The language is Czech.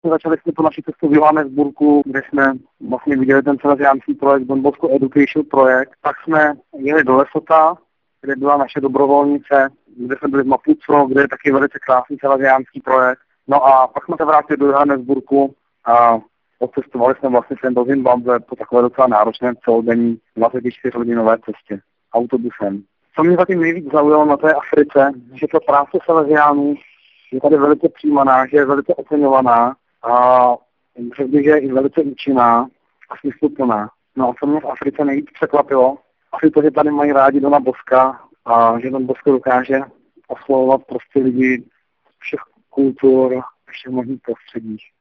Začali jsme tu naši cestu v Johannesburgu, kde jsme vlastně viděli ten salesiánský projekt, Don Bosco Education projekt. Pak jsme jeli do Lesota, kde byla naše dobrovolnice, kde jsme byli v Maputo, kde je taky velice krásný salesiánský projekt. No a pak jsme se vrátili do Johannesburgu a odcestovali jsme vlastně sem do Zimbabwe po takové docela náročné celodenní 24-hodinové cestě autobusem. Co mě zatím nejvíc zaujalo na té Africe, že ta práce salesiánů je tady velice přijímaná, že je velice oceňovaná a řekl bych, že je i velice účinná a smysluplná. No a co mě v Africe nejvíc překvapilo, asi to, že tady mají rádi Dona Boska a že Don Bosco dokáže oslovovat prostě lidi z všech kultur, všech možných prostředí.